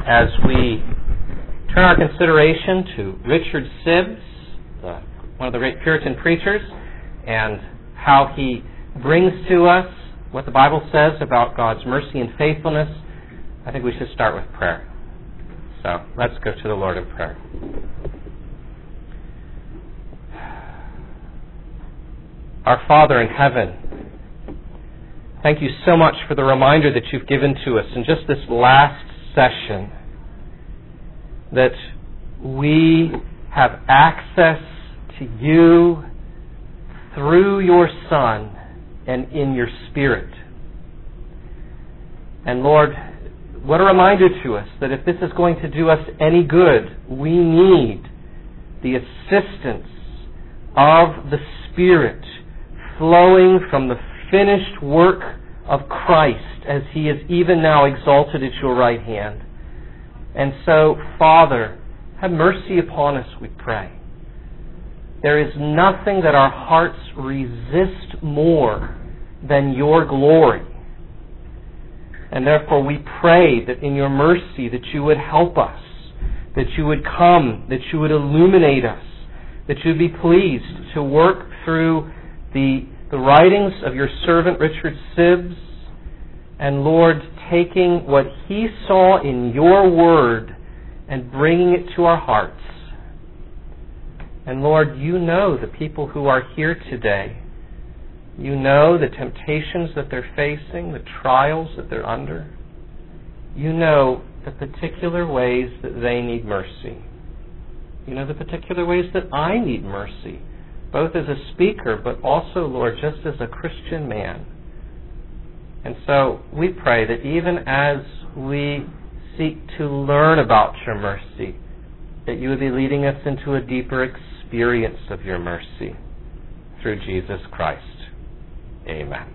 as we turn our consideration to Richard Sibbes, one of the great Puritan preachers, and how he brings to us what the Bible says about God's mercy and faithfulness, I think we should start with prayer. So let's go to the Lord in prayer. Our Father in heaven, thank you so much for the reminder that you've given to us in just this last session that we have access to you through your Son and in your Spirit. And Lord, what a reminder to us that if this is going to do us any good, we need the assistance of the Spirit flowing from the finished work of Christ as He is even now exalted at your right hand. And so, Father, have mercy upon us, we pray. There is nothing that our hearts resist more than your glory. And therefore we pray that in your mercy that you would help us, that you would come, that you would illuminate us, that you would be pleased to work through the writings of your servant Richard Sibbes, and Lord, taking what he saw in your word and bringing it to our hearts. And Lord, you know the people who are here today. You know the temptations that they're facing, the trials that they're under. You know the particular ways that they need mercy. You know the particular ways that I need mercy, both as a speaker, but also, Lord, just as a Christian man. And so we pray that even as we seek to learn about your mercy, that you would be leading us into a deeper experience of your mercy through Jesus Christ. Amen.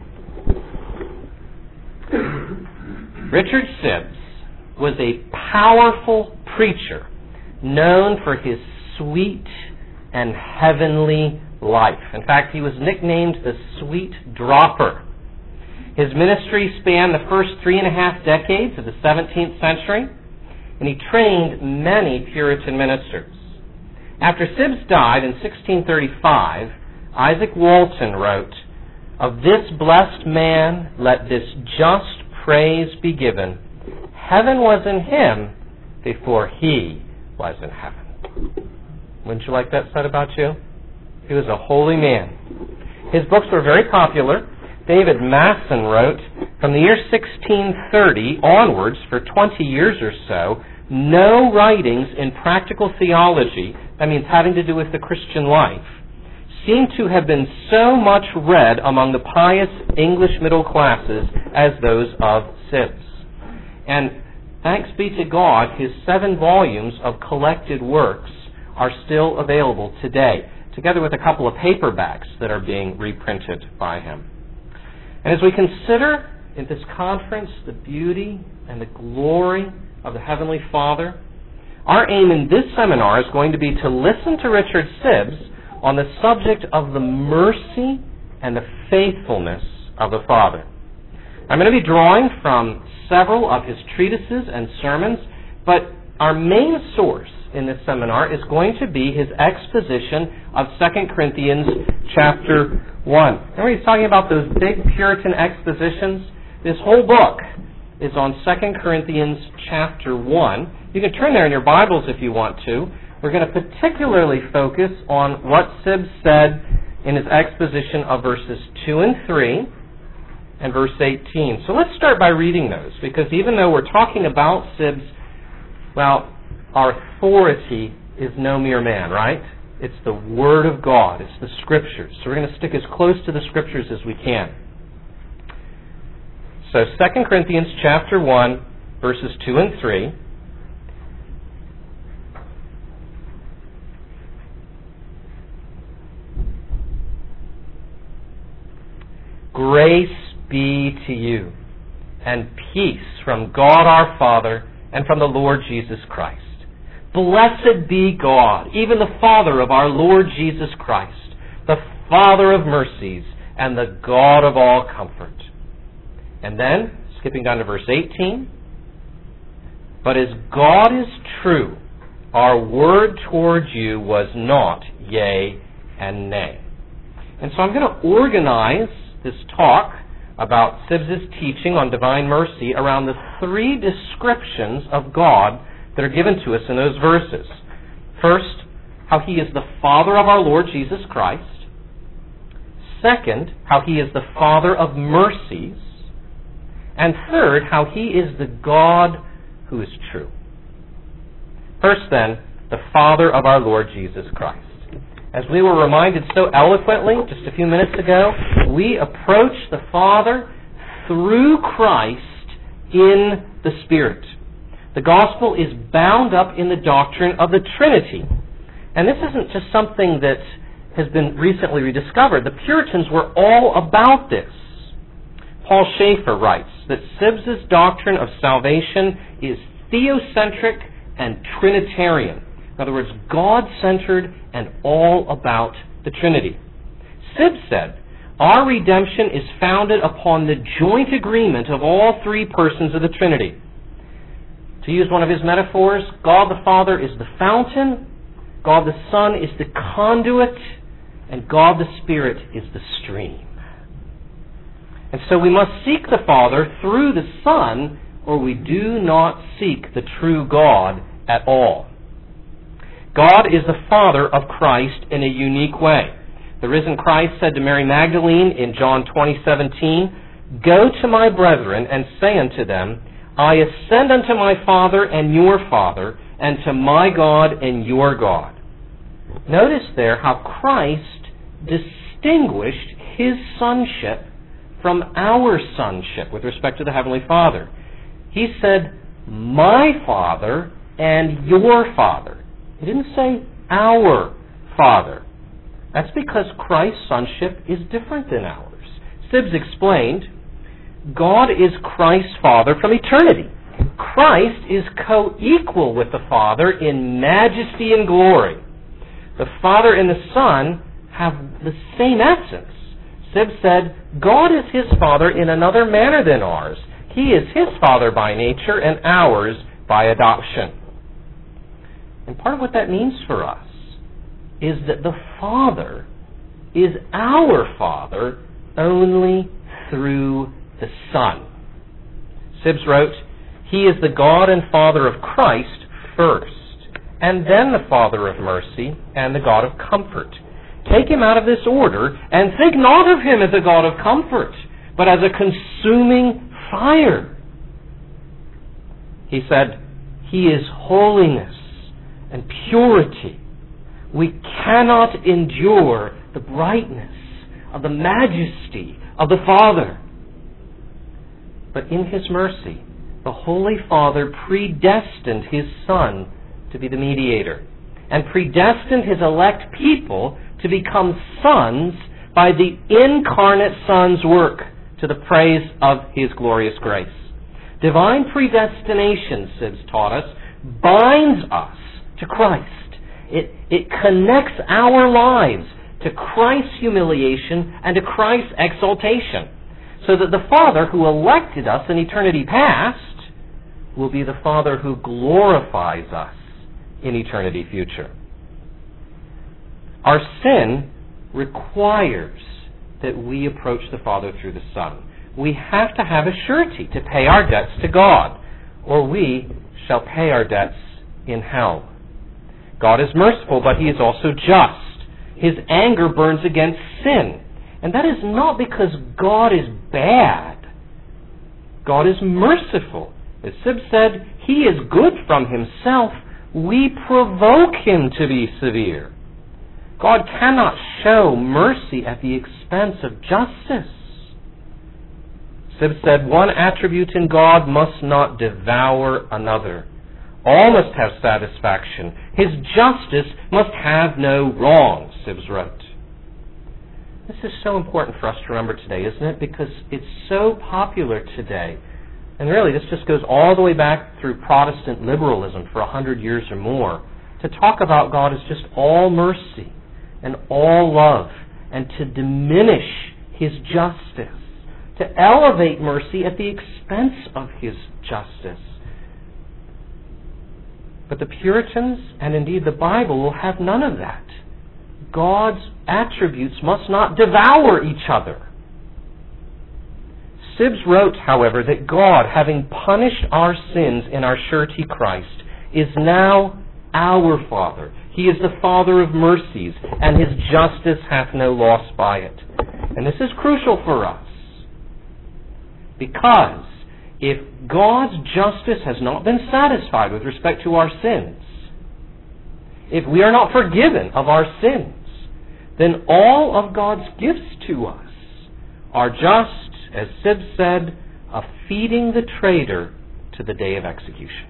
Richard Sibbes was a powerful preacher known for his sweet and heavenly life. In fact, he was nicknamed the Sweet Dropper. His ministry spanned the first 3.5 decades of the 17th century, and he trained many Puritan ministers. After Sibbes died in 1635, Isaac Walton wrote, "Of this blessed man let this just praise be given. Heaven was in him before he was in heaven." Wouldn't you like that said about you? He was a holy man. His books were very popular. David Masson wrote, from the year 1630 onwards, for 20 years or so, no writings in practical theology, that means having to do with the Christian life, seem to have been so much read among the pious English middle classes as those of Sibbes. And thanks be to God, his 7 volumes of collected works are still available today, together with a couple of paperbacks that are being reprinted by him. And as we consider in this conference the beauty and the glory of the Heavenly Father, our aim in this seminar is going to be to listen to Richard Sibbes on the subject of the mercy and the faithfulness of the Father. I'm going to be drawing from several of his treatises and sermons, but our main source in this seminar is going to be his exposition of 2 Corinthians chapter 1. Remember he's talking about those big Puritan expositions? This whole book is on 2 Corinthians chapter 1. You can turn there in your Bibles if you want to. We're going to particularly focus on what Sibbes said in his exposition of verses 2 and 3 and verse 18. So let's start by reading those, because even though we're talking about Sibbes, well, our authority is no mere man, right? It's the Word of God. It's the Scriptures. So we're going to stick as close to the Scriptures as we can. So 2 Corinthians chapter 1, verses 2 and 3. Grace be to you, and peace from God our Father and from the Lord Jesus Christ. Blessed be God, even the Father of our Lord Jesus Christ, the Father of mercies and the God of all comfort. And then, skipping down to verse 18, But as God is true, our word towards you was not yea and nay. And so I'm going to organize this talk about Sibbes' teaching on divine mercy around the three descriptions of God that are given to us in those verses. First, how He is the Father of our Lord Jesus Christ. Second, how He is the Father of mercies. And third, how He is the God who is true. First then, the Father of our Lord Jesus Christ. As we were reminded so eloquently just a few minutes ago, we approach the Father through Christ in the Spirit. The gospel is bound up in the doctrine of the Trinity. And this isn't just something that has been recently rediscovered. The Puritans were all about this. Paul Schaeffer writes that Sibbes' doctrine of salvation is theocentric and Trinitarian. In other words, God-centered and all about the Trinity. Sibbes said, our redemption is founded upon the joint agreement of all three persons of the Trinity. To use one of his metaphors, God the Father is the fountain, God the Son is the conduit, and God the Spirit is the stream. And so we must seek the Father through the Son, or we do not seek the true God at all. God is the Father of Christ in a unique way. The risen Christ said to Mary Magdalene in John 20:17, go to my brethren and say unto them, I ascend unto my Father and your Father, and to my God and your God. Notice there how Christ distinguished His sonship from our sonship with respect to the Heavenly Father. He said, my Father and your Father. He didn't say our Father. That's because Christ's sonship is different than ours. Sibbes explained, God is Christ's Father from eternity. Christ is co-equal with the Father in majesty and glory. The Father and the Son have the same essence. Sibbes said, God is His Father in another manner than ours. He is His Father by nature and ours by adoption. And part of what that means for us is that the Father is our Father only through the Son. Sibbes wrote, He is the God and Father of Christ first, and then the Father of mercy and the God of comfort. Take Him out of this order, and think not of Him as a God of comfort, but as a consuming fire. He said, He is holiness and purity. We cannot endure the brightness of the majesty of the Father. But in His mercy, the Holy Father predestined His Son to be the mediator, and predestined His elect people to become sons by the incarnate Son's work, to the praise of His glorious grace. Divine predestination, Sibbes taught us, binds us to Christ. It connects our lives to Christ's humiliation and to Christ's exaltation, so that the Father who elected us in eternity past will be the Father who glorifies us in eternity future. Our sin requires that we approach the Father through the Son. We have to have a surety to pay our debts to God, or we shall pay our debts in hell. God is merciful, but He is also just. His anger burns against sin. And that is not because God is bad. God is merciful. As Sibbes said, He is good from Himself. We provoke Him to be severe. God cannot show mercy at the expense of justice. Sibbes said, one attribute in God must not devour another. All must have satisfaction. His justice must have no wrong, Sibbes wrote. This is so important for us to remember today, isn't it? Because it's so popular today. And really, this just goes all the way back through Protestant liberalism for 100 years or more, to talk about God as just all mercy and all love, and to diminish His justice, to elevate mercy at the expense of His justice. But the Puritans, and indeed the Bible, will have none of that. God's attributes must not devour each other. Sibbes wrote, however, that God, having punished our sins in our surety Christ, is now our Father. He is the Father of mercies, and His justice hath no loss by it. And this is crucial for us, because if God's justice has not been satisfied with respect to our sins, if we are not forgiven of our sins, then all of God's gifts to us are just, as Sibbes said, a feeding the traitor to the day of execution.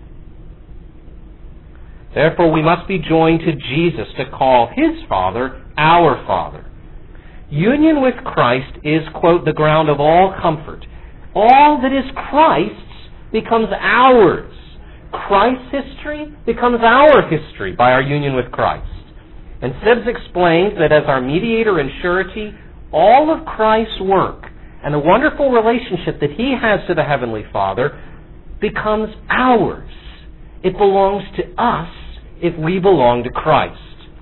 Therefore, we must be joined to Jesus to call His Father our Father. Union with Christ is, quote, the ground of all comfort. All that is Christ's becomes ours. Christ's history becomes our history by our union with Christ. And Sibbes explains that as our mediator and surety, all of Christ's work and the wonderful relationship that He has to the Heavenly Father becomes ours. It belongs to us if we belong to Christ.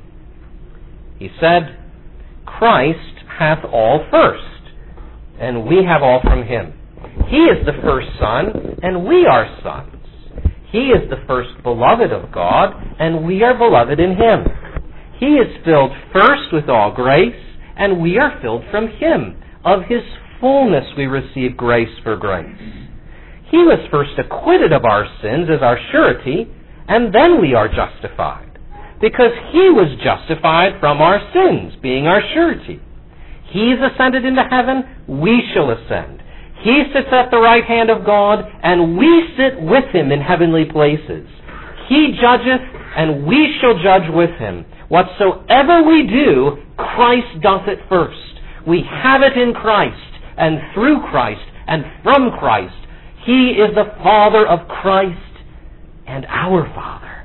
He said, Christ hath all first, and we have all from Him. He is the first Son, and we are sons. He is the first beloved of God, and we are beloved in Him. He is filled first with all grace, and we are filled from Him. Of His fullness we receive grace for grace. He was first acquitted of our sins as our surety, and then we are justified, because He was justified from our sins, being our surety. He's ascended into heaven, we shall ascend. He sits at the right hand of God, and we sit with Him in heavenly places. He judgeth, and we shall judge with Him. Whatsoever we do, Christ doth it first. We have it in Christ, and through Christ, and from Christ. He is the Father of Christ and our Father.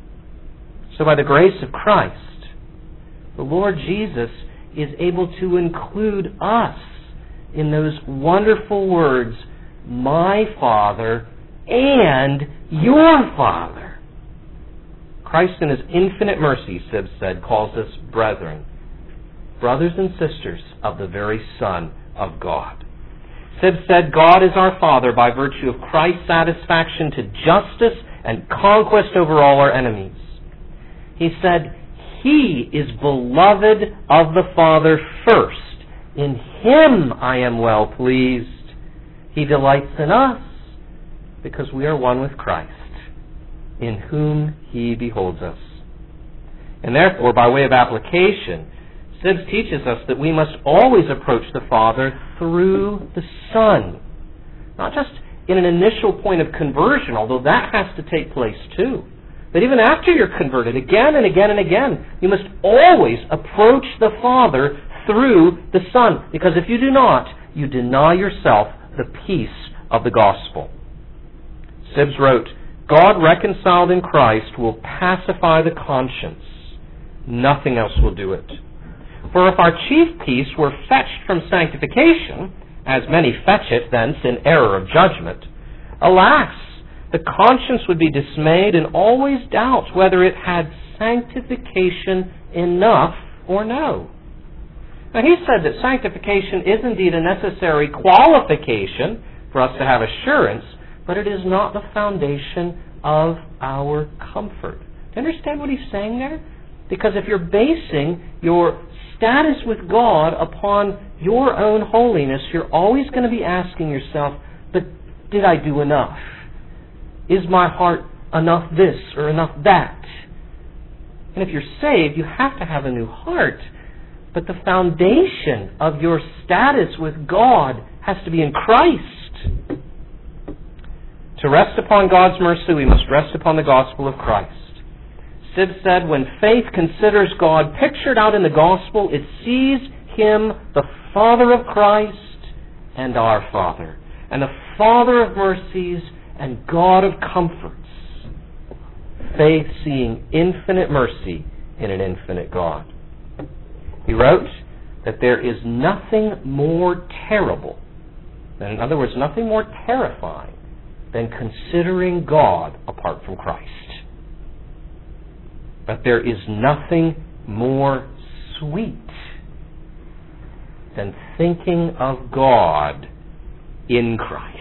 So by the grace of Christ, the Lord Jesus is able to include us in those wonderful words, my Father and your Father. Christ in His infinite mercy, Sibbes said, calls us brethren, brothers and sisters of the very Son of God. Sibbes said, God is our Father by virtue of Christ's satisfaction to justice and conquest over all our enemies. He said, He is beloved of the Father first. In Him I am well pleased. He delights in us because we are one with Christ, in whom He beholds us. And therefore, by way of application, Sibbes teaches us that we must always approach the Father through the Son. Not just in an initial point of conversion, although that has to take place too. But even after you're converted, again and again and again, you must always approach the Father through the Son. Because if you do not, you deny yourself the peace of the gospel. Sibbes wrote, God reconciled in Christ will pacify the conscience. Nothing else will do it. For if our chief peace were fetched from sanctification, as many fetch it thence in error of judgment, alas, the conscience would be dismayed and always doubt whether it had sanctification enough or no. Now he said that sanctification is indeed a necessary qualification for us to have assurance, but it is not the foundation of our comfort. Do you understand what he's saying there? Because if you're basing your status with God upon your own holiness, you're always going to be asking yourself, but did I do enough? Is my heart enough this or enough that? And if you're saved, you have to have a new heart. But the foundation of your status with God has to be in Christ. To rest upon God's mercy, we must rest upon the gospel of Christ. Sibbes said, when faith considers God pictured out in the gospel, it sees Him, the Father of Christ and our Father, and the Father of mercies and God of comforts. Faith seeing infinite mercy in an infinite God. He wrote that there is nothing more terrible, in other words, nothing more terrifying than considering God apart from Christ. But there is nothing more sweet than thinking of God in Christ.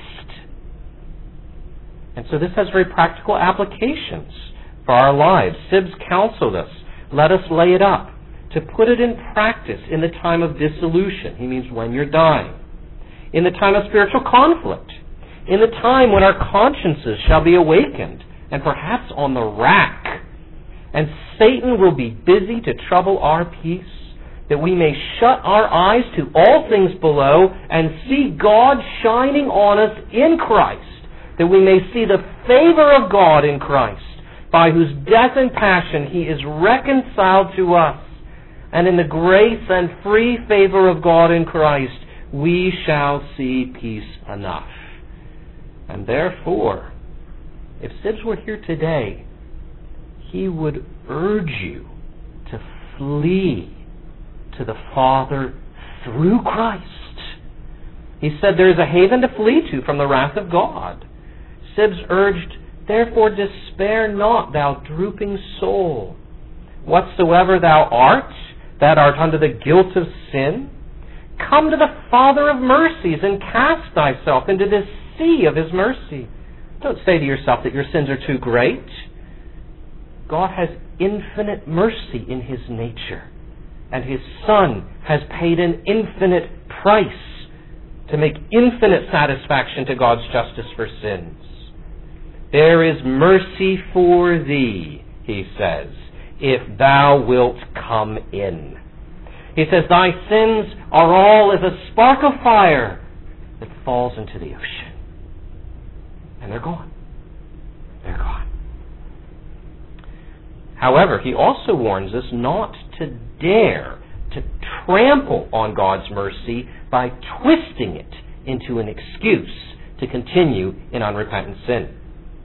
And so this has very practical applications for our lives. Sibbes counseled us, let us lay it up, to put it in practice in the time of dissolution. He means when you're dying. In the time of spiritual conflict. In the time when our consciences shall be awakened, and perhaps on the rack. And Satan will be busy to trouble our peace, that we may shut our eyes to all things below and see God shining on us in Christ, that we may see the favor of God in Christ, by whose death and passion He is reconciled to us, and in the grace and free favor of God in Christ, we shall see peace enough. And therefore, if Sibbes were here today, he would urge you to flee to the Father through Christ. He said there is a haven to flee to from the wrath of God. Sibbes urged, therefore despair not, thou drooping soul. Whatsoever thou art, that art under the guilt of sin, come to the Father of mercies and cast thyself into this sea of His mercy. Don't say to yourself that your sins are too great. God has infinite mercy in His nature, and His Son has paid an infinite price to make infinite satisfaction to God's justice for sins. There is mercy for thee, He says, if thou wilt come in. He says, thy sins are all as a spark of fire that falls into the ocean. And they're gone. They're gone. However, He also warns us not to dare to trample on God's mercy by twisting it into an excuse to continue in unrepentant sin.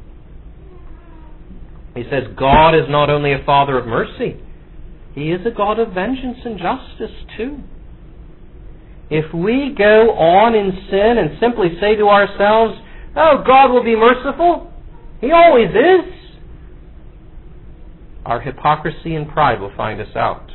He says God is not only a Father of mercy, He is a God of vengeance and justice too. If we go on in sin and simply say to ourselves, oh, God will be merciful, He always is, our hypocrisy and pride will find us out.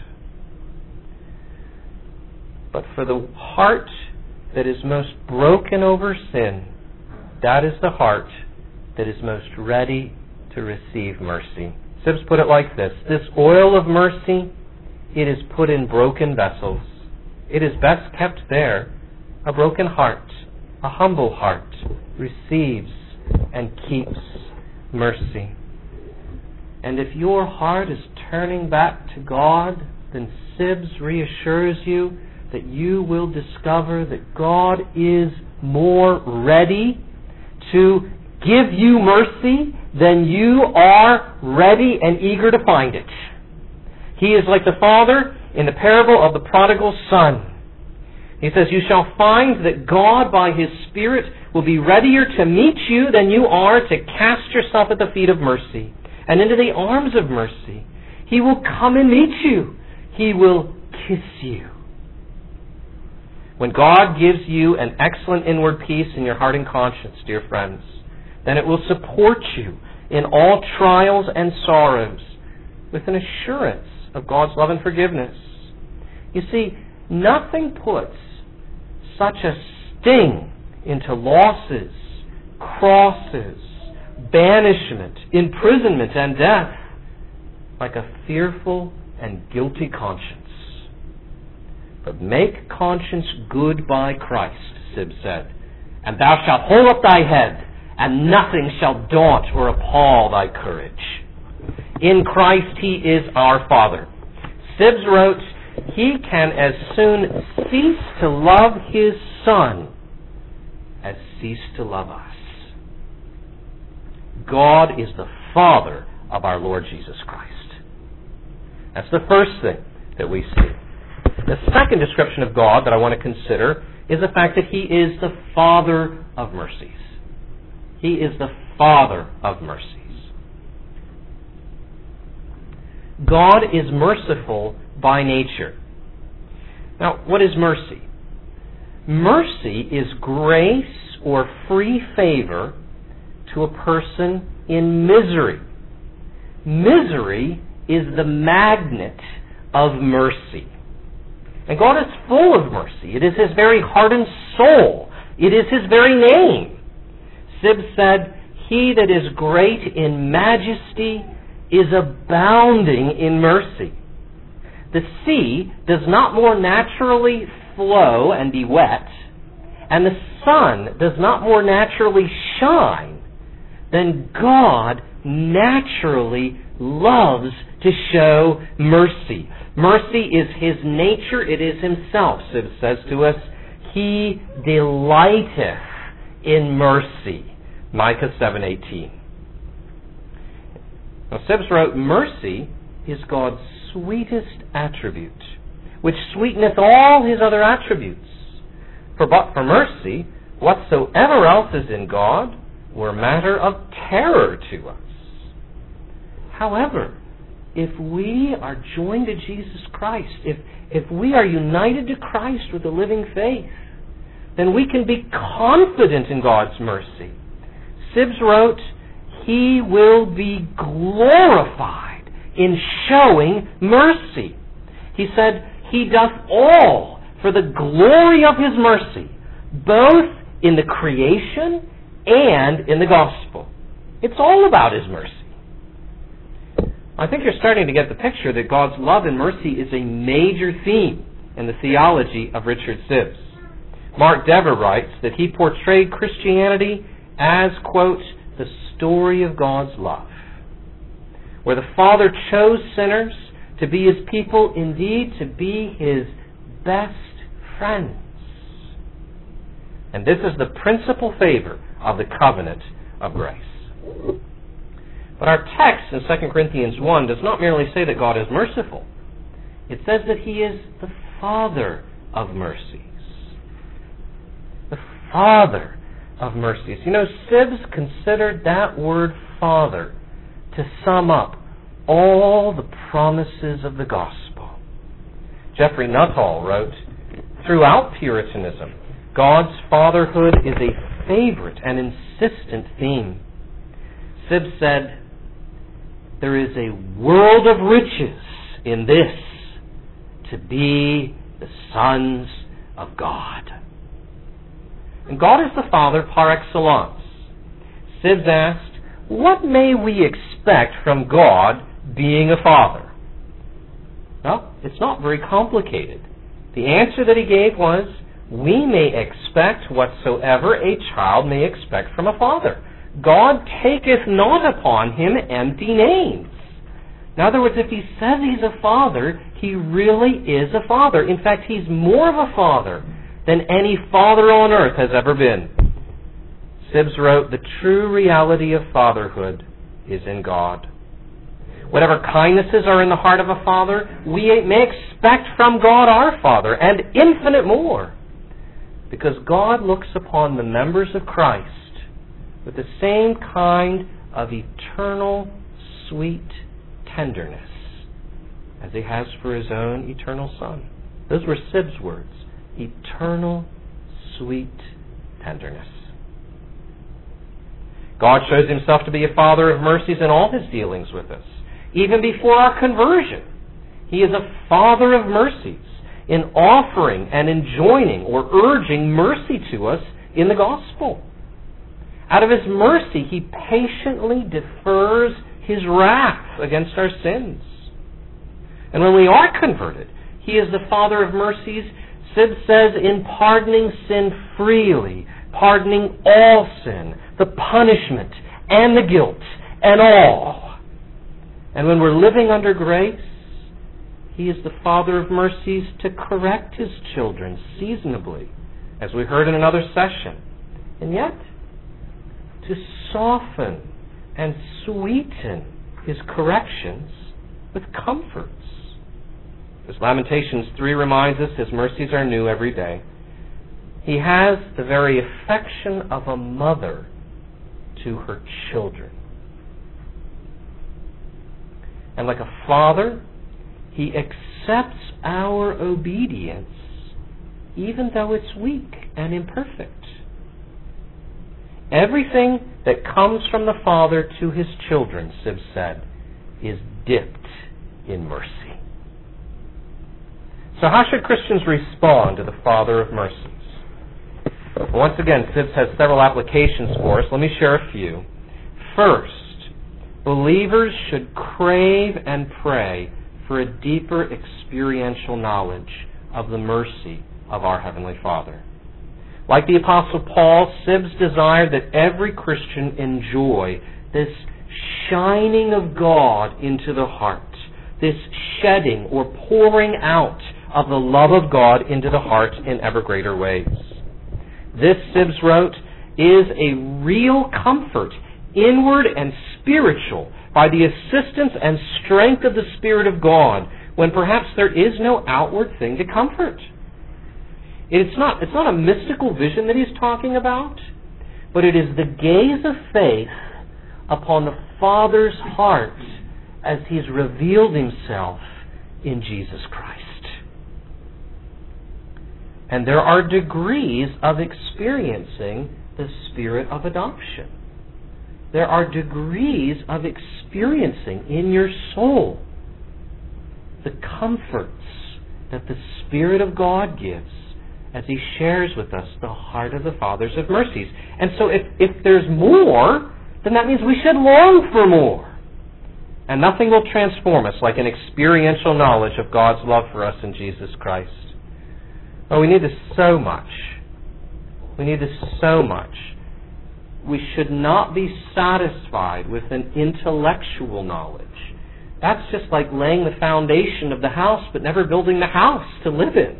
But for the heart that is most broken over sin, that is the heart that is most ready to receive mercy. Sibbes put it like this: this oil of mercy, it is put in broken vessels. It is best kept there. A broken heart, a humble heart, receives and keeps mercy. And if your heart is turning back to God, then Sibbes reassures you that you will discover that God is more ready to give you mercy than you are ready and eager to find it. He is like the father in the parable of the prodigal son. He says, you shall find that God by His Spirit will be readier to meet you than you are to cast yourself at the feet of mercy and into the arms of mercy. He will come and meet you. He will kiss you. When God gives you an excellent inward peace in your heart and conscience, dear friends, then it will support you in all trials and sorrows with an assurance of God's love and forgiveness. You see, nothing puts such a sting into losses, crosses, banishment, imprisonment, and death like a fearful and guilty conscience. But make conscience good by Christ, Sibbes said, and thou shalt hold up thy head, and nothing shall daunt or appall thy courage. In Christ He is our Father. Sibbes wrote, He can as soon cease to love His Son as cease to love us. God is the Father of our Lord Jesus Christ. That's the first thing that we see. The second description of God that I want to consider is the fact that He is the Father of mercies. He is the Father of mercies. God is merciful by nature. Now, what is mercy? Mercy is grace or free favor to a person in misery. Misery is the magnet of mercy. And God is full of mercy. It is His very heart and soul. It is His very name. Sibbes said, "He that is great in majesty is abounding in mercy." The sea does not more naturally flow and be wet, and the sun does not more naturally shine than God naturally loves to show mercy. Mercy is His nature. It is Himself, Sibbes says to us. He delighteth in mercy. Micah 7:18. Now, Sibbes wrote, "Mercy is God's sweetest attribute, which sweeteneth all His other attributes. For but for mercy, whatsoever else is in God were matter of terror to us." However, if we are joined to Jesus Christ, if we are united to Christ with a living faith, then we can be confident in God's mercy. Sibbes wrote, "He will be glorified in showing mercy." He said, "He doth all for the glory of His mercy, both in the creation and in the gospel." It's all about His mercy. I think you're starting to get the picture that God's love and mercy is a major theme in the theology of Richard Sibbes. Mark Dever writes that he portrayed Christianity as, quote, "the story of God's love, where the Father chose sinners to be His people, indeed to be His best friends." And this is the principal favor of the covenant of grace. But our text in 2 Corinthians 1 does not merely say that God is merciful. It says that He is the Father of mercies. The Father of mercies. You know, Sibbes considered that word Father to sum up all the promises of the gospel. Jeffrey Nuttall wrote, "Throughout Puritanism, God's fatherhood is a favorite and insistent theme." Sibbes said, "There is a world of riches in this, to be the sons of God." And God is the Father par excellence. Sibbes asked, what may we expect from God being a father? Well, it's not very complicated. The answer that he gave was, we may expect whatsoever a child may expect from a father. God taketh not upon Him empty names. In other words, if He says He's a father, He really is a father. In fact, He's more of a father than any father on earth has ever been. Sibbes wrote, "The true reality of fatherhood is in God. Whatever kindnesses are in the heart of a father, we may expect from God our Father, and infinite more, because God looks upon the members of Christ with the same kind of eternal, sweet tenderness as He has for His own eternal Son." Those were Sibbes' words. Eternal, sweet tenderness. God shows Himself to be a Father of mercies in all His dealings with us. Even before our conversion, He is a Father of mercies in offering and enjoining or urging mercy to us in the gospel. Out of His mercy, He patiently defers His wrath against our sins. And when we are converted, He is the Father of mercies, Sibbes says, in pardoning sin freely, pardoning all sin, the punishment and the guilt and all. And when we're living under grace, He is the Father of mercies to correct His children seasonably, as we heard in another session. And yet, to soften and sweeten His corrections with comforts. As Lamentations 3 reminds us, His mercies are new every day. He has the very affection of a mother to her children. And like a father, He accepts our obedience, even though it's weak and imperfect. Everything that comes from the Father to His children, Sibbes said, is dipped in mercy. So how should Christians respond to the Father of mercies? Well, once again, Sibbes has several applications for us. Let me share a few. First, believers should crave and pray for a deeper experiential knowledge of the mercy of our Heavenly Father. Like the Apostle Paul, Sibbes desired that every Christian enjoy this shining of God into the heart, this shedding or pouring out of the love of God into the heart in ever greater ways. This, Sibbes wrote, is a real comfort, inward and spiritual, by the assistance and strength of the Spirit of God, when perhaps there is no outward thing to comfort. It's not a mystical vision that he's talking about, but it is the gaze of faith upon the Father's heart as He's revealed Himself in Jesus Christ. And there are degrees of experiencing the Spirit of adoption. There are degrees of experiencing in your soul the comforts that the Spirit of God gives as He shares with us the heart of the Fathers of mercies. And so if there's more, then that means we should long for more. And nothing will transform us like an experiential knowledge of God's love for us in Jesus Christ. Oh, we need this so much. We need this so much. We should not be satisfied with an intellectual knowledge. That's just like laying the foundation of the house but never building the house to live in.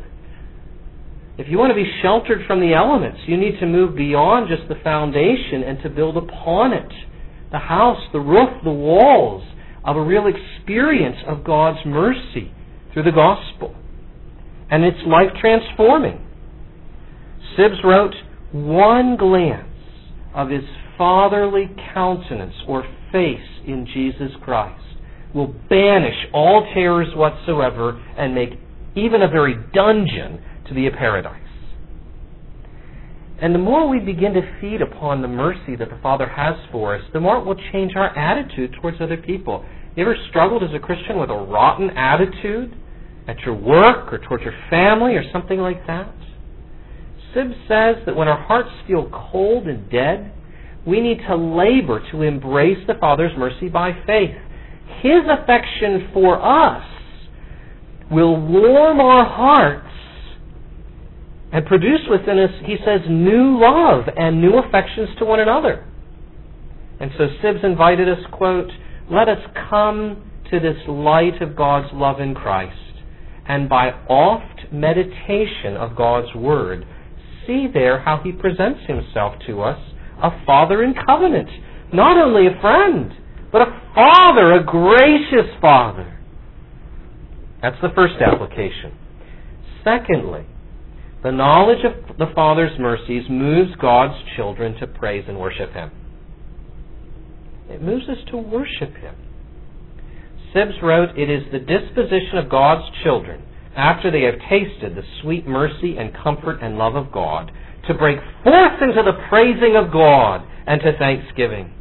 If you want to be sheltered from the elements, you need to move beyond just the foundation and to build upon it. The house, the roof, the walls of a real experience of God's mercy through the gospel. And it's life-transforming. Sibbes wrote, one glance of His fatherly countenance or face in Jesus Christ will banish all terrors whatsoever and make even a very dungeon to be a paradise. And the more we begin to feed upon the mercy that the Father has for us, the more it will change our attitude towards other people. You ever struggled as a Christian with a rotten attitude at your work or towards your family or something like that? Sibbes says that when our hearts feel cold and dead, we need to labor to embrace the Father's mercy by faith. His affection for us will warm our hearts and produce within us, he says, new love and new affections to one another. And so Sibbes invited us, quote, let us come to this light of God's love in Christ, and by oft meditation of God's Word, see there how He presents Himself to us, a Father in covenant, not only a friend, but a Father, a gracious Father. That's the first application. Secondly, the knowledge of the Father's mercies moves God's children to praise and worship Him. It moves us to worship Him. Sibbes wrote, it is the disposition of God's children, after they have tasted the sweet mercy and comfort and love of God, to break forth into the praising of God and to thanksgiving.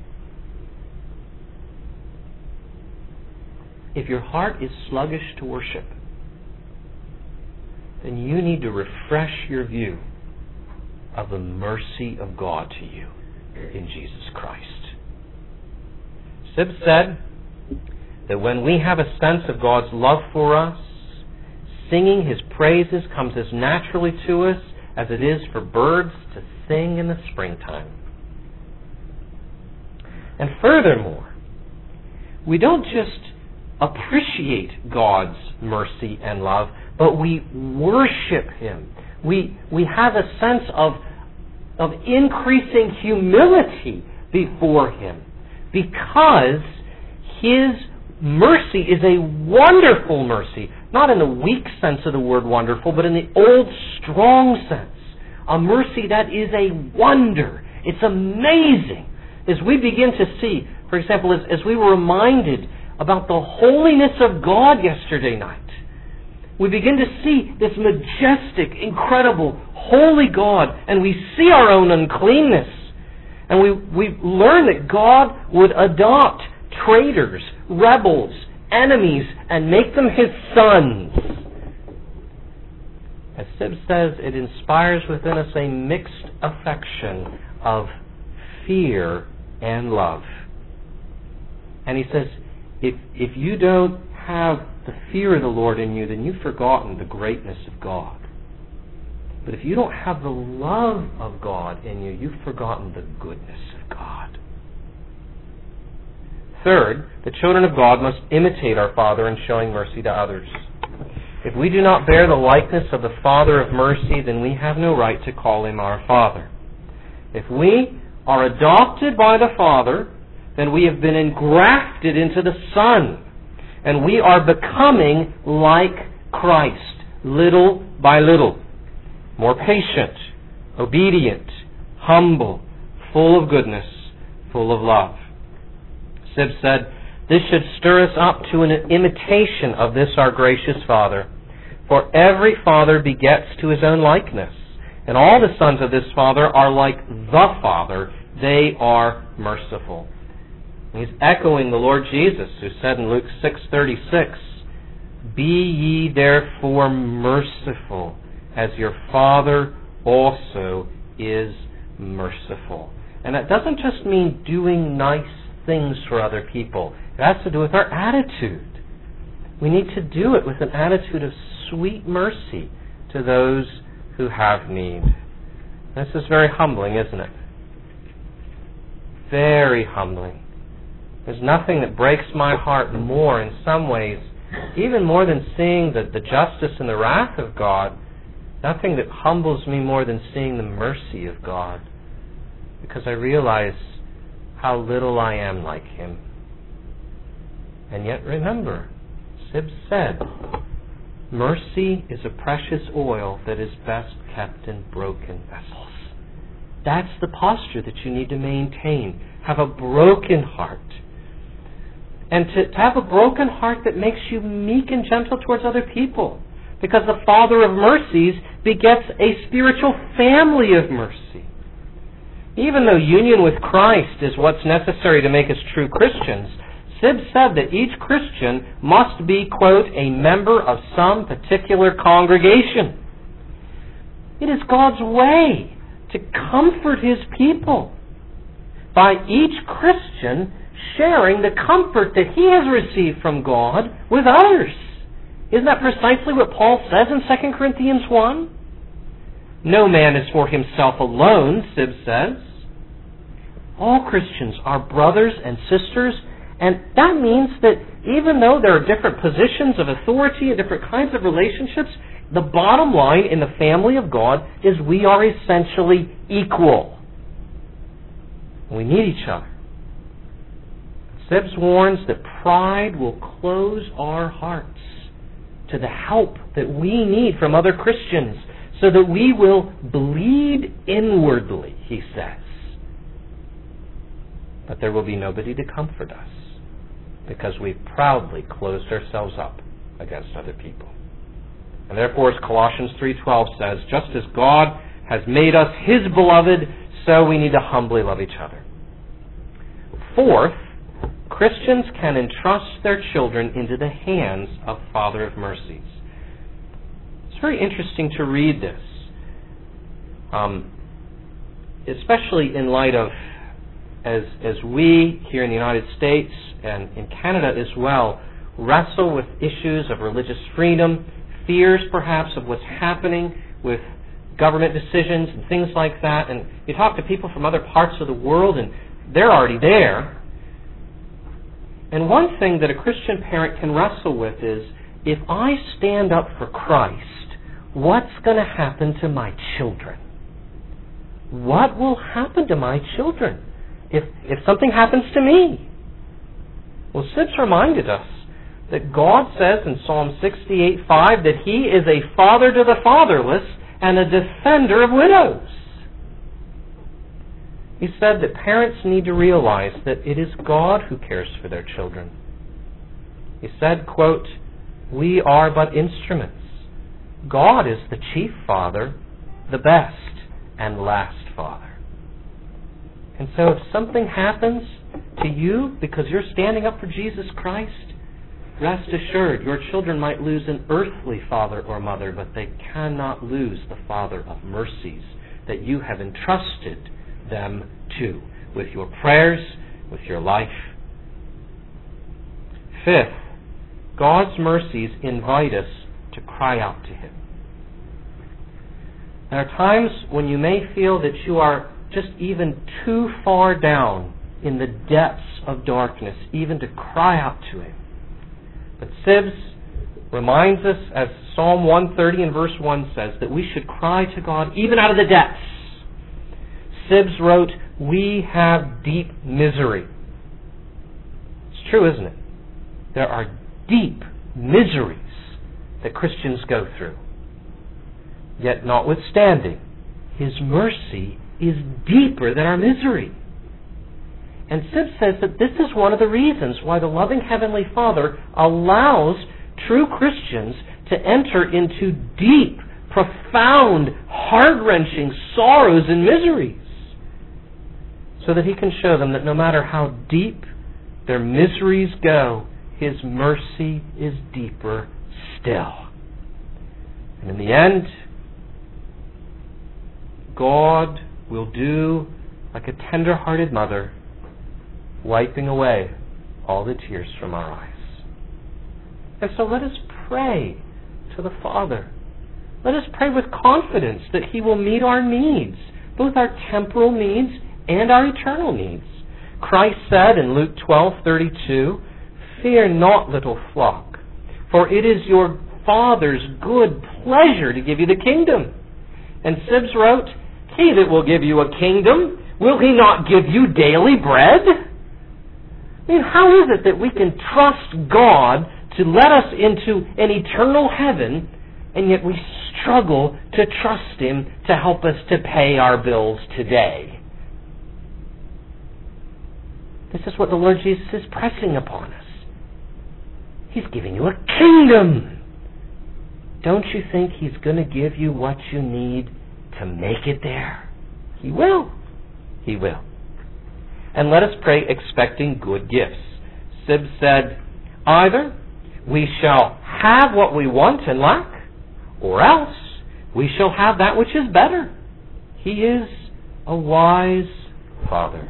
If your heart is sluggish to worship, then you need to refresh your view of the mercy of God to you in Jesus Christ. Sibbes said that when we have a sense of God's love for us, singing His praises comes as naturally to us as it is for birds to sing in the springtime. And furthermore, we don't just appreciate God's mercy and love, but we worship Him. We have a sense of increasing humility before Him, because His mercy is a wonderful mercy, not in the weak sense of the word wonderful, but in the old strong sense. A mercy that is a wonder. It's amazing. As we begin to see, for example, as we were reminded about the holiness of God yesterday night, we begin to see this majestic, incredible, holy God, and we see our own uncleanness. And we learn that God would adopt traitors, rebels, enemies and make them his sons. As Sibbes says, it inspires within us a mixed affection of fear and love. And he says, if you don't have the fear of the Lord in you, then you've forgotten the greatness of God. But if you don't have the love of God in you, you've forgotten the goodness of God. Third, the children of God must imitate our Father in showing mercy to others. If we do not bear the likeness of the Father of mercy, then we have no right to call him our Father. If we are adopted by the Father, then we have been engrafted into the Son, and we are becoming like Christ, little by little. More patient, obedient, humble, full of goodness, full of love. Sibbes said, this should stir us up to an imitation of this our gracious Father. For every father begets to his own likeness, and all the sons of this Father are like the Father. They are merciful. And he's echoing the Lord Jesus, who said in Luke 6:36, be ye therefore merciful, as your Father also is merciful. And that doesn't just mean doing nice things for other people. It has to do with our attitude. We need to do it with an attitude of sweet mercy to those who have need. This is very humbling, isn't it? Very humbling. There's nothing that breaks my heart more in some ways, even more than seeing the justice and the wrath of God. Nothing that humbles me more than seeing the mercy of God, because I realize how little I am like him. And yet remember, Sibbes said, mercy is a precious oil that is best kept in broken vessels. That's the posture that you need to maintain. Have a broken heart. And to have a broken heart that makes you meek and gentle towards other people. Because the Father of mercies begets a spiritual family of mercy. Even though union with Christ is what's necessary to make us true Christians, Sibbes said that each Christian must be, quote, a member of some particular congregation. It is God's way to comfort his people by each Christian sharing the comfort that he has received from God with others. Isn't that precisely what Paul says in 2 Corinthians 1? No man is for himself alone, Sibbes says. All Christians are brothers and sisters, and that means that even though there are different positions of authority and different kinds of relationships, the bottom line in the family of God is we are essentially equal. We need each other. Sibbes warns that pride will close our hearts to the help that we need from other Christians, so that we will bleed inwardly, he says. But there will be nobody to comfort us, because we've proudly closed ourselves up against other people. And therefore, as Colossians 3:12 says, just as God has made us his beloved, so we need to humbly love each other. Fourth, Christians can entrust their children into the hands of Father of mercies. It's very interesting to read this, especially in light of, as we here in the United States and in Canada as well, wrestle with issues of religious freedom, fears perhaps of what's happening with government decisions and things like that. And you talk to people from other parts of the world and they're already there. And one thing that a Christian parent can wrestle with is, if I stand up for Christ, what's going to happen to my children? What will happen to my children if something happens to me? Well, Sibbes reminded us that God says in Psalm 68:5 that he is a father to the fatherless and a defender of widows. He said that parents need to realize that it is God who cares for their children. He said, quote, we are but instruments. God is the chief father, the best and last father. And so if something happens to you because you're standing up for Jesus Christ, rest assured, your children might lose an earthly father or mother, but they cannot lose the Father of mercies that you have entrusted them to, with your prayers, with your life. Fifth, God's mercies invite us to cry out to Him. There are times when you may feel that you are just even too far down in the depths of darkness, even to cry out to Him. But Sibbes reminds us, as Psalm 130 and verse 1 says, that we should cry to God even out of the depths. Sibbes wrote, "We have deep misery." It's true, isn't it? There are deep miseries that Christians go through. Yet notwithstanding, His mercy is deeper than our misery. And Sibbes says that this is one of the reasons why the loving Heavenly Father allows true Christians to enter into deep, profound, heart-wrenching sorrows and miseries, so that He can show them that no matter how deep their miseries go, His mercy is deeper still. And in the end, God will do like a tender-hearted mother, wiping away all the tears from our eyes. And so let us pray to the Father. Let us pray with confidence that He will meet our needs, both our temporal needs and our eternal needs. Christ said in Luke 12:32, "Fear not, little flock, for it is your Father's good pleasure to give you the kingdom." And Sibbes wrote, "He that will give you a kingdom, will He not give you daily bread?" I mean, how is it that we can trust God to let us into an eternal heaven, and yet we struggle to trust Him to help us to pay our bills today? This is what the Lord Jesus is pressing upon us. He's giving you a kingdom. Don't you think He's going to give you what you need to make it there? He will. He will. And let us pray expecting good gifts. Sibbes said, "Either we shall have what we want and lack, or else we shall have that which is better." He is a wise Father.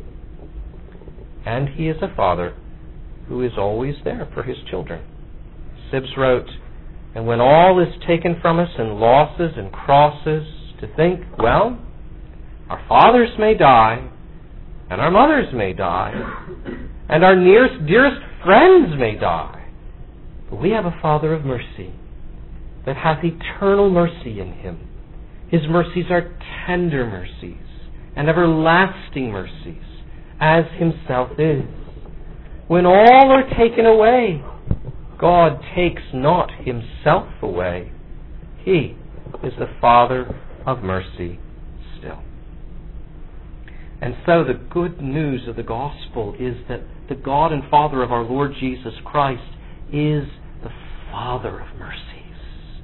And He is a Father who is always there for His children. Sibbes wrote, "And when all is taken from us in losses and crosses, to think, well, our fathers may die, and our mothers may die, and our dearest friends may die. But we have a Father of mercy that hath eternal mercy in Him. His mercies are tender mercies and everlasting mercies, as Himself is. When all are taken away, God takes not Himself away. He is the Father of mercy still." And so the good news of the gospel is that the God and Father of our Lord Jesus Christ is the Father of mercies.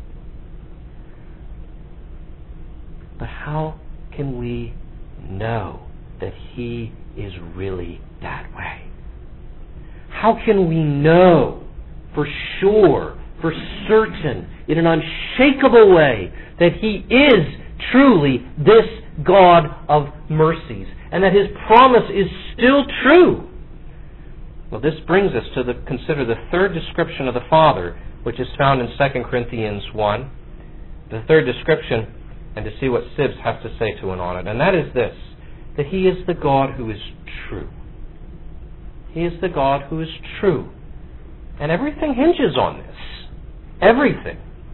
But how can we know that He is really that way? How can we know for sure, for certain, in an unshakable way, that He is truly this God of mercies, and that His promise is still true? Well, this brings us to consider the third description of the Father, which is found in 2 Corinthians 1. The third description, and to see what Sibbes has to say to it on it. And that is this, that He is the God who is true. He is the God who is true. And everything hinges on this. Everything.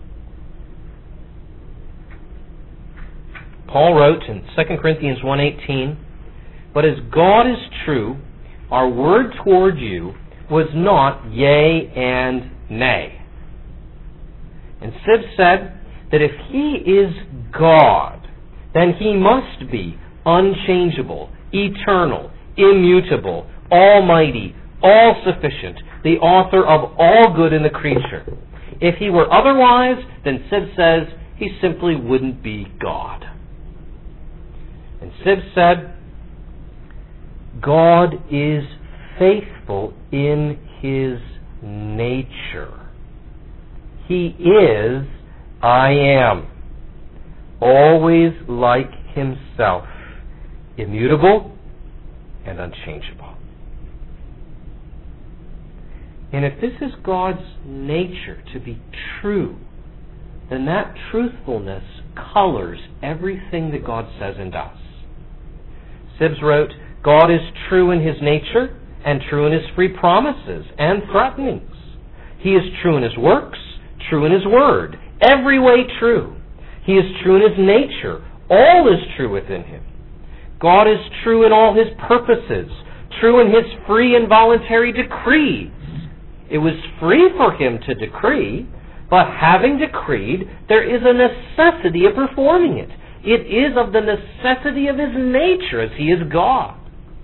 Paul wrote in 2 Corinthians 1:18, "But as God is true, our word toward you was not yea and nay." And Sibbes said that if He is God, then He must be unchangeable, eternal, immutable, almighty, all-sufficient, the author of all good in the creature. If He were otherwise, then Sibbes says He simply wouldn't be God. And Sibbes said, God is faithful in His nature. He is I am, always like himself, immutable and unchangeable. And if this is God's nature to be true, then that truthfulness colors everything that God says and does. Sibbes wrote, God is true in his nature and true in his free promises and threatenings. He is true in his works, true in his word, every way true. He is true in his nature. All is true within him. God is true in all his purposes, true in his free and voluntary decrees. It was free for him to decree, but having decreed, there is a necessity of performing it. It is of the necessity of his nature, as he is God.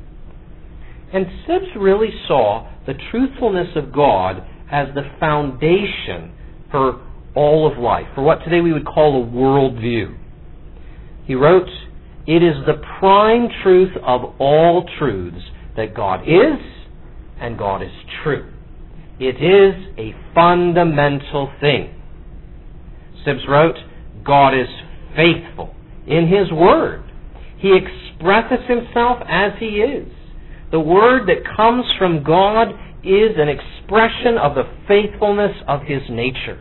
And Sibbes really saw the truthfulness of God as the foundation for all of life, for what today we would call a worldview. He wrote, "It is the prime truth of all truths that God is and God is true. It is a fundamental thing." Sibbes wrote, "God is faithful in his word. He expresses himself as he is. The word that comes from God is an expression of the faithfulness of his nature."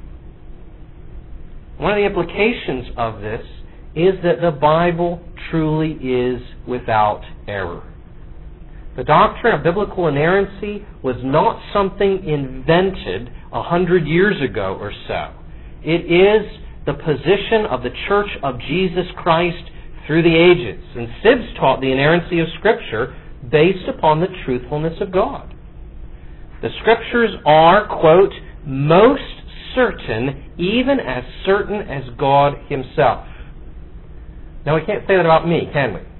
One of the implications of this is that the Bible truly is without error. The doctrine of biblical inerrancy was not something invented 100 years ago or so. It is the position of the Church of Jesus Christ through the ages. And Sibbes taught the inerrancy of Scripture based upon the truthfulness of God. The Scriptures are, quote, most certain, even as certain as God himself. Now we can't say that about me, can we?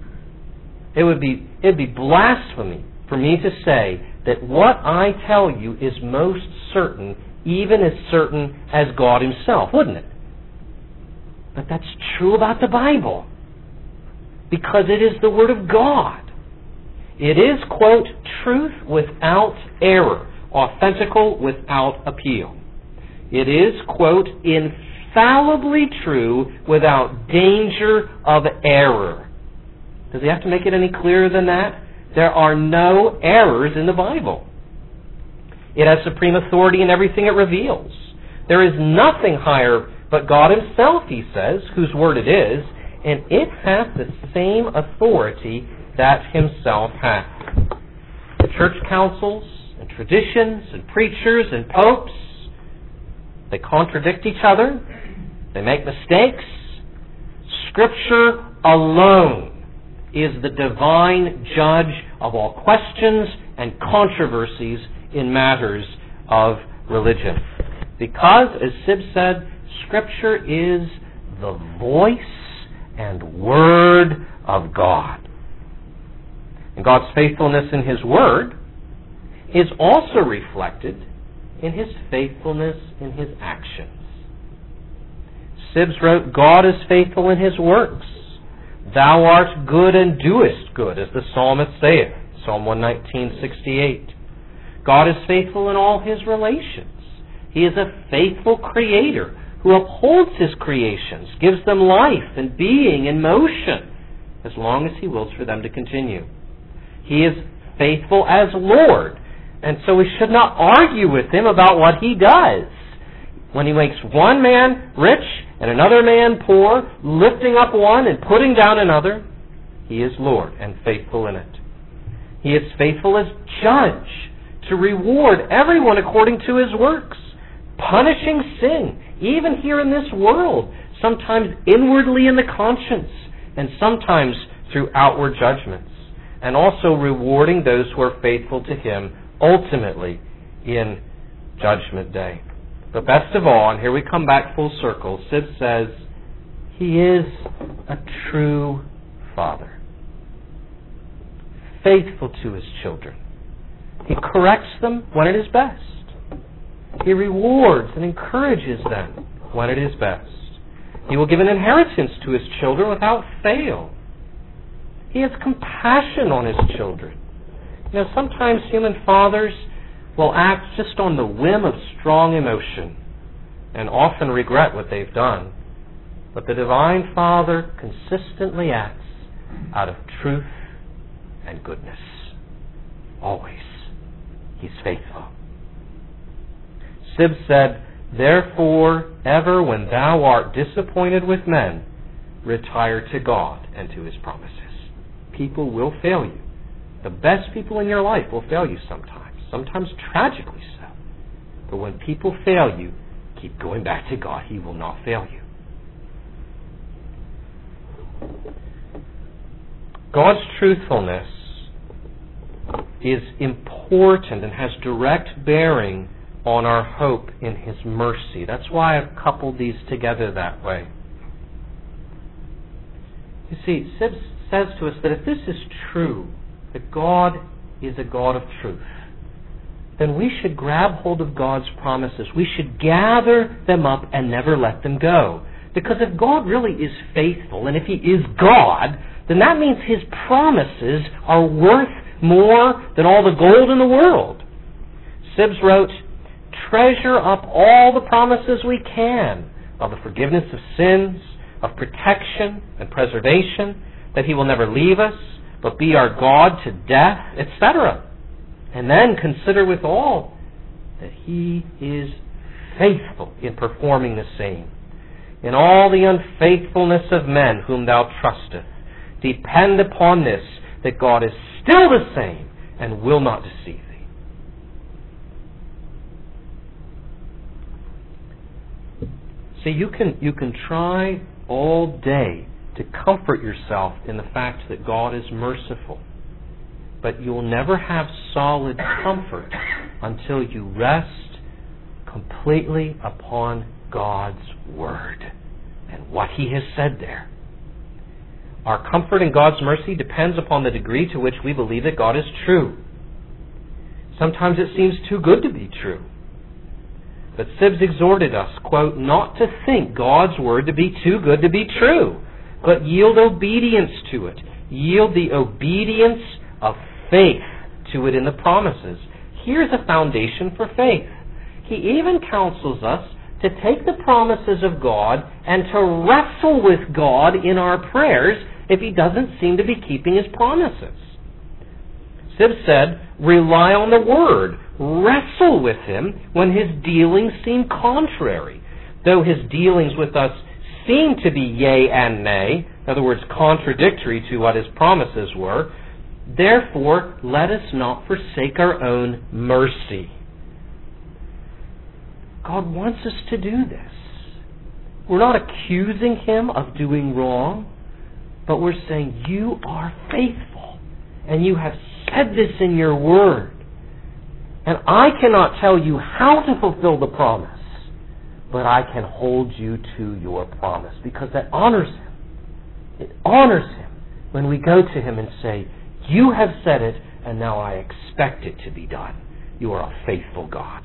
It'd be blasphemy for me to say that what I tell you is most certain, even as certain as God himself, wouldn't it? But that's true about the Bible, because it is the Word of God. It is, quote, truth without error, authentical without appeal. It is, quote, infallibly true without danger of error. Does he have to make it any clearer than that? There are no errors in the Bible. It has supreme authority in everything it reveals. There is nothing higher but God himself, he says, whose word it is, and it hath the same authority that himself hath. The church councils and traditions and preachers and popes, they contradict each other. They make mistakes. Scripture alone is the divine judge of all questions and controversies in matters of religion. Because, as Sibbes said, Scripture is the voice and word of God. And God's faithfulness in his word is also reflected in his faithfulness in his actions. Sibbes wrote, God is faithful in his works. Thou art good and doest good, as the psalmist saith, Psalm 119:68. God is faithful in all his relations. He is a faithful creator who upholds his creations, gives them life and being and motion, as long as he wills for them to continue. He is faithful as Lord, and so we should not argue with him about what he does. When he makes one man rich and another man poor, lifting up one and putting down another, he is Lord and faithful in it. He is faithful as judge to reward everyone according to his works, punishing sin, even here in this world, sometimes inwardly in the conscience, and sometimes through outward judgments, and also rewarding those who are faithful to him ultimately in Judgment Day. But best of all, and here we come back full circle, Sibbes says, he is a true Father, faithful to his children. He corrects them when it is best. He rewards and encourages them when it is best. He will give an inheritance to his children without fail. He has compassion on his children. You know, sometimes human fathers, will act just on the whim of strong emotion and often regret what they've done. But the Divine Father consistently acts out of truth and goodness. Always. He's faithful. Sibbes said, "Therefore, ever when thou art disappointed with men, retire to God and to His promises." People will fail you. The best people in your life will fail you sometimes tragically so. But when people fail you, keep going back to God. He will not fail you. God's truthfulness is important and has direct bearing on our hope in His mercy. That's why I've coupled these together that way. You see, Sibbes says to us that if this is true, that God is a God of truth, then we should grab hold of God's promises. We should gather them up and never let them go. Because if God really is faithful, and if He is God, then that means His promises are worth more than all the gold in the world. Sibbes wrote, "Treasure up all the promises we can of the forgiveness of sins, of protection and preservation, that He will never leave us, but be our God to death, etc. And then consider with all that He is faithful in performing the same. In all the unfaithfulness of men whom thou trusteth, depend upon this, that God is still the same and will not deceive thee." See, you can try all day to comfort yourself in the fact that God is merciful, but you'll never have solid comfort until you rest completely upon God's Word and what He has said there. Our comfort in God's mercy depends upon the degree to which we believe that God is true. Sometimes it seems too good to be true. But Sibbes exhorted us, quote, "not to think God's Word to be too good to be true, but yield obedience to it. Yield the obedience of faith to it in the promises." Here's a foundation for faith. He even counsels us to take the promises of God and to wrestle with God in our prayers if He doesn't seem to be keeping His promises. Sibbes said, "Rely on the Word. Wrestle with Him when His dealings seem contrary. Though His dealings with us seem to be yea and nay," in other words, contradictory to what His promises were, "therefore let us not forsake our own mercy." God wants us to do this. We're not accusing Him of doing wrong, but we're saying, "You are faithful, and you have said this in your Word. And I cannot tell you how to fulfill the promise, but I can hold you to your promise," because that honors Him. It honors Him when we go to Him and say, "You have said it, and now I expect it to be done. You are a faithful God."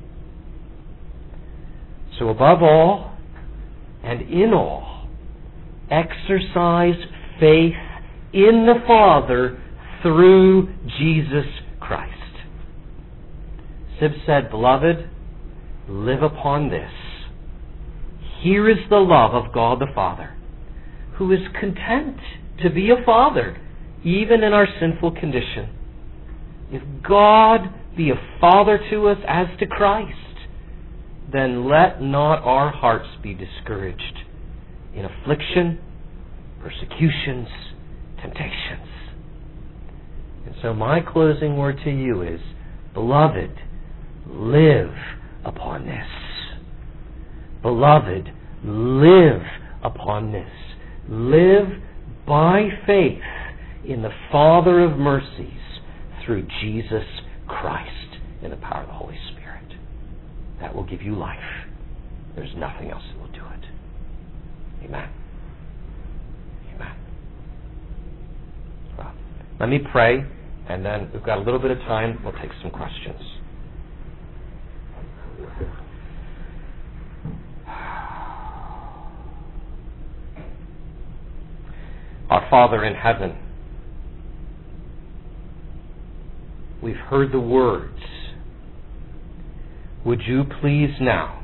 So above all, and in all, exercise faith in the Father through Jesus Christ. Sibbes said, "Beloved, live upon this. Here is the love of God the Father, who is content to be a Father, even in our sinful condition. If God be a Father to us as to Christ, then let not our hearts be discouraged in affliction, persecutions, temptations." And so my closing word to you is, beloved, live upon this. Beloved, live upon this. Live by faith in the Father of mercies through Jesus Christ in the power of the Holy Spirit. That will give you life. There's nothing else that will do it. Amen. Amen. Well, let me pray, and then we've got a little bit of time. We'll take some questions. Our Father in heaven, we've heard the words would you please now,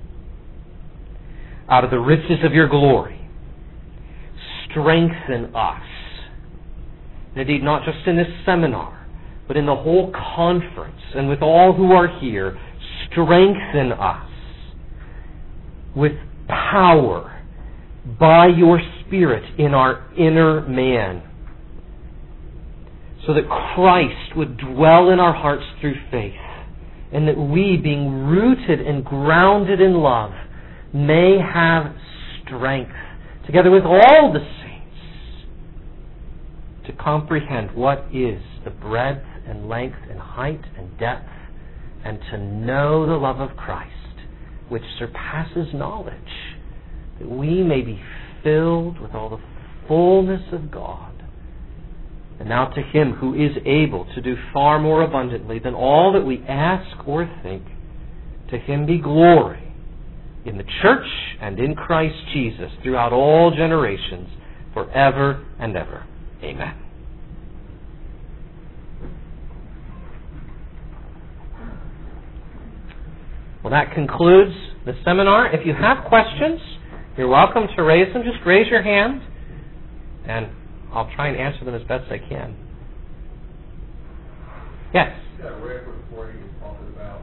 out of the riches of your glory, strengthen us. And indeed, not just in this seminar, but in the whole conference and with all who are here, strengthen us with power by your Spirit in our inner man, so that Christ would dwell in our hearts through faith, and that we, being rooted and grounded in love, may have strength, together with all the saints, to comprehend what is the breadth and length and height and depth, and to know the love of Christ, which surpasses knowledge, that we may be filled with all the fullness of God. And now to Him who is able to do far more abundantly than all that we ask or think, to Him be glory in the church and in Christ Jesus throughout all generations, forever and ever. Amen. Well, that concludes the seminar. If you have questions, you're welcome to raise them. Just raise your hand, and I'll try and answer them as best I can. Yes? I've got a reference for you talking about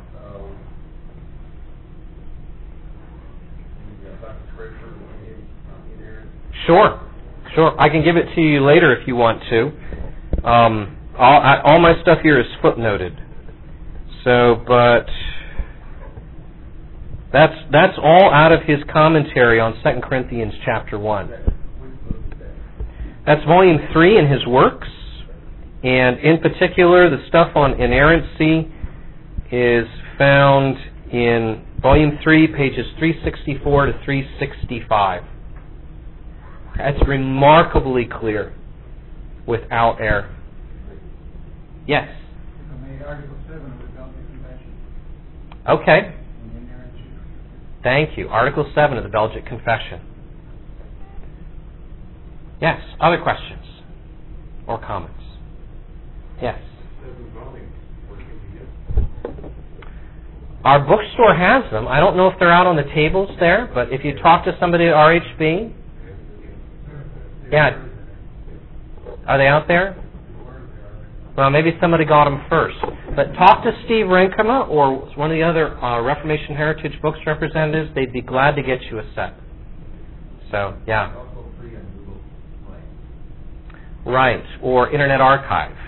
the Scripture and inerrant. Sure. I can give it to you later if you want to. All my stuff here is footnoted. But that's all out of his commentary on 2 Corinthians chapter 1. That's volume 3 in his works, and in particular the stuff on inerrancy is found in volume 3, pages 364 to 365. It's remarkably clear, without error. Yes? Article 7 of the Belgic Confession. Okay. Thank you. Article 7 of the Belgic Confession. Yes. Other questions or comments? Yes. Our bookstore has them. I don't know if they're out on the tables there, but if you talk to somebody at RHB, yeah. Are they out there? Well, maybe somebody got them first. But talk to Steve Rinkema or one of the other Reformation Heritage Books representatives. They'd be glad to get you a set. So, yeah. Right, or Internet Archive.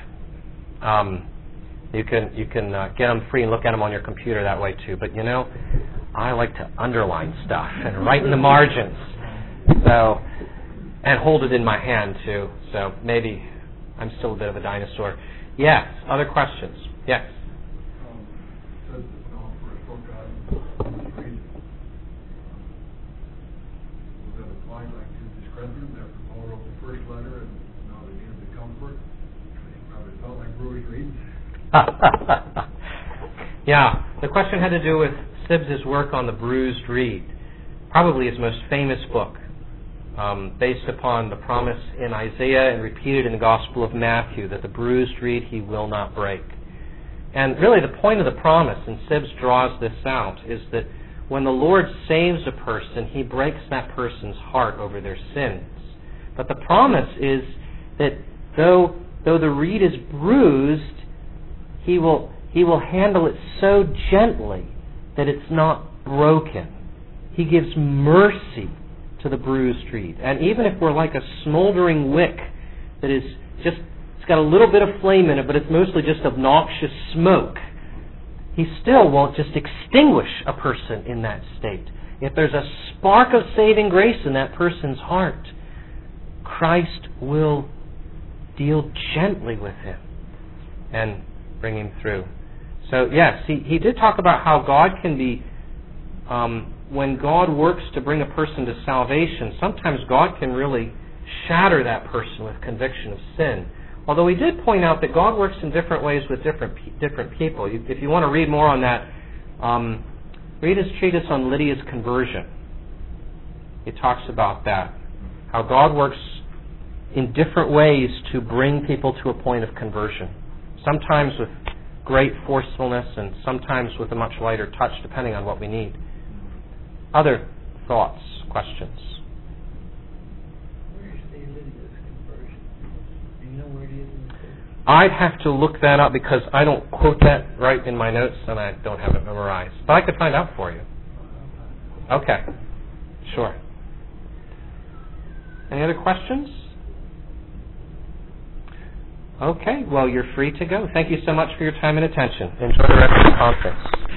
You can get them free and look at them on your computer that way too. But I like to underline stuff and write in the margins. So, and hold it in my hand too. So maybe I'm still a bit of a dinosaur. Yes. Other questions? Yes. Yeah. The question had to do with Sibbes' work on the bruised reed, probably his most famous book, based upon the promise in Isaiah and repeated in the Gospel of Matthew that the bruised reed he will not break. And really the point of the promise, and Sibbes draws this out, is that when the Lord saves a person, He breaks that person's heart over their sins. But the promise is that though the reed is bruised, He will handle it so gently that it's not broken. He gives mercy to the bruised reed. And even if we're like a smoldering wick that is just, it's got a little bit of flame in it, but it's mostly just obnoxious smoke, He still won't just extinguish a person in that state. If there's a spark of saving grace in that person's heart, Christ will deal gently with him and bring him through. So yes, he did talk about how God can be, when God works to bring a person to salvation, sometimes God can really shatter that person with conviction of sin. Although he did point out that God works in different ways with different people. If you want to read more on that, read his treatise on Lydia's conversion. He talks about that, how God works in different ways to bring people to a point of conversion. Sometimes with great forcefulness and sometimes with a much lighter touch, depending on what we need. Other thoughts, questions? Where is Lydia's conversion? Do you know where it is in the text? I'd have to look that up because I don't quote that right in my notes and I don't have it memorized. But I could find out for you. Okay. Sure. Any other questions? Okay, well, you're free to go. Thank you so much for your time and attention. Enjoy the rest of the conference.